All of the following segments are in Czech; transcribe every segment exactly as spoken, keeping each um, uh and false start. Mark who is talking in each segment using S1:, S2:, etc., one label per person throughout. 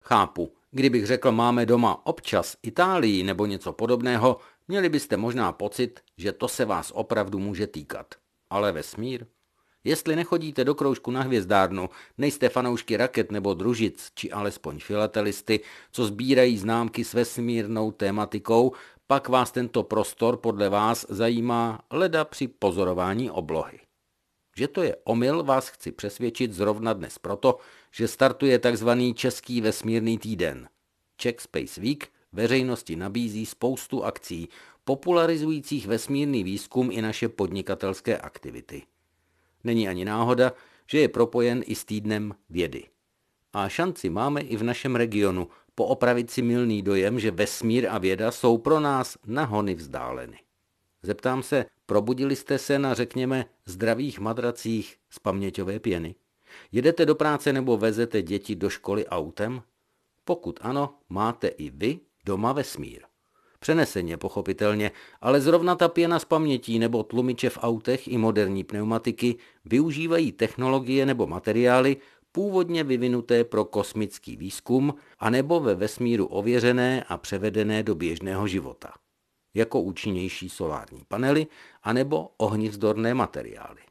S1: Chápu, kdybych řekl máme doma občas Itálii nebo něco podobného, měli byste možná pocit, že to se vás opravdu může týkat. Ale vesmír? Jestli nechodíte do kroužku na hvězdárnu, nejste fanoušky raket nebo družic, či alespoň filatelisty, co sbírají známky s vesmírnou tématikou, pak vás tento prostor podle vás zajímá leda při pozorování oblohy. Že to je omyl, vás chci přesvědčit zrovna dnes proto, že startuje takzvaný Český vesmírný týden. Czech Space Week veřejnosti nabízí spoustu akcí, popularizujících vesmírný výzkum i naše podnikatelské aktivity. Není ani náhoda, že je propojen i s týdnem vědy. A šanci máme i v našem regionu poopravit si mylný dojem, že vesmír a věda jsou pro nás na hony vzdáleny. Zeptám se, probudili jste se na, řekněme, zdravých madracích z paměťové pěny? Jedete do práce nebo vezete děti do školy autem? Pokud ano, máte i vy doma vesmír. Přeneseně pochopitelně, ale zrovna ta pěna z pamětí nebo tlumiče v autech i moderní pneumatiky využívají technologie nebo materiály původně vyvinuté pro kosmický výzkum anebo ve vesmíru ověřené a převedené do běžného života, jako účinnější solární panely anebo ohnivzdorné materiály.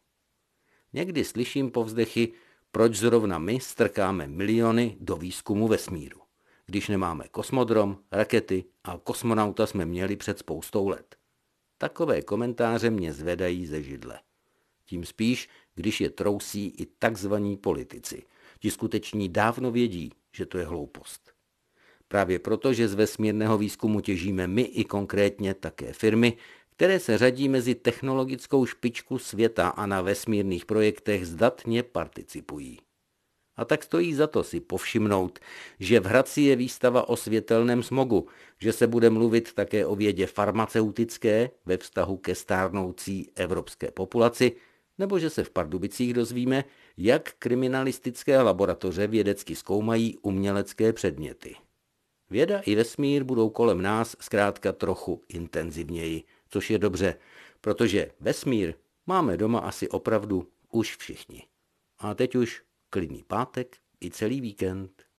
S1: Někdy slyším povzdechy, proč zrovna my strkáme miliony do výzkumu vesmíru, když nemáme kosmodrom, rakety a kosmonauta jsme měli před spoustou let. Takové komentáře mě zvedají ze židle. Tím spíš, když je trousí i takzvaní politici. Ti skuteční dávno vědí, že to je hloupost. Právě proto, že z vesmírného výzkumu těžíme my i konkrétně také firmy, které se řadí mezi technologickou špičku světa a na vesmírných projektech zdatně participují. A tak stojí za to si povšimnout, že v Hradci je výstava o světelném smogu, že se bude mluvit také o vědě farmaceutické ve vztahu ke stárnoucí evropské populaci, nebo že se v Pardubicích dozvíme, jak kriminalistické laboratoře vědecky zkoumají umělecké předměty. Věda i vesmír budou kolem nás zkrátka trochu intenzivněji, což je dobře, protože vesmír máme doma asi opravdu už všichni. A teď už klidný pátek i celý víkend.